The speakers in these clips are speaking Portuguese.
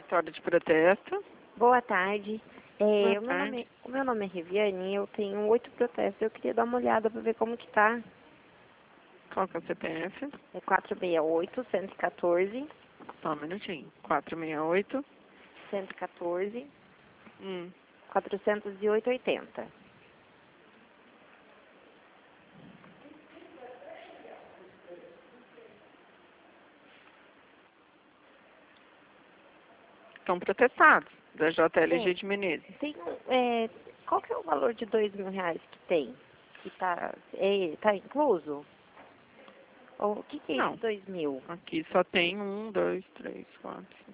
Cartório de protesto. Boa tarde. Boa O tarde. meu nome é Riviane e eu tenho 8 protestos. Eu queria dar uma olhada para ver como que tá. Qual que é o CPF? É 468-114, Só um minutinho. 468. 114, Hum. 408,80. Estão protestados, da JLG de Menezes. Qual que é o valor de R$ 2.000 que tem? Que tá incluso? Ou o que é Não. esse 2.000? Aqui só tem 1, 2, 3, 4, 5.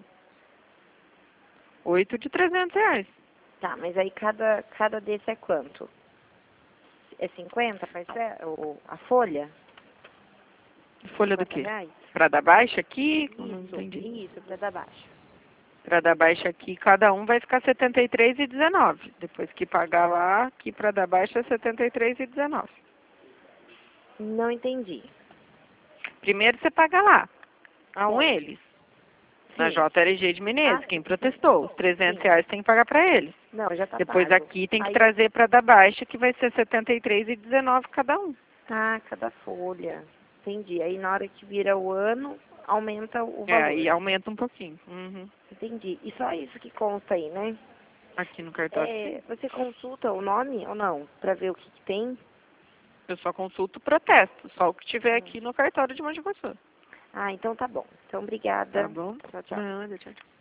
8 de R$ 300. Tá, mas aí cada desse é quanto? É 50 a folha? Folha do 50 quê? reais? Pra dar baixa aqui? Não entendi. Isso, para dar baixa. Pra dar baixa aqui, cada um vai ficar R$ 73,19. Depois que pagar lá, aqui pra dar baixa é R$ 73,19. Não entendi. Primeiro você paga lá, com Aonde? eles. Na Sim. JLG de Menezes, Ah, quem sim. protestou. Os R$ 300 tem que pagar pra eles. Não, já tá Depois pago. aqui tem que Aí, trazer pra dar baixa, que vai ser R$ 73,19 cada um. cada folha. Entendi. Aí na hora que vira o ano, aumenta o É, valor. aí aumenta um pouquinho. Uhum. Entendi. E só isso que consta aí, né? Aqui no cartório, sim. Você consulta o nome ou não? Pra ver o que tem? Eu só consulto o protesto, só o que tiver aqui no cartório de Mogi Guaçu. Ah, então tá bom. Então, Tá obrigada. bom? Tchau, tchau. Nada, tchau, tchau.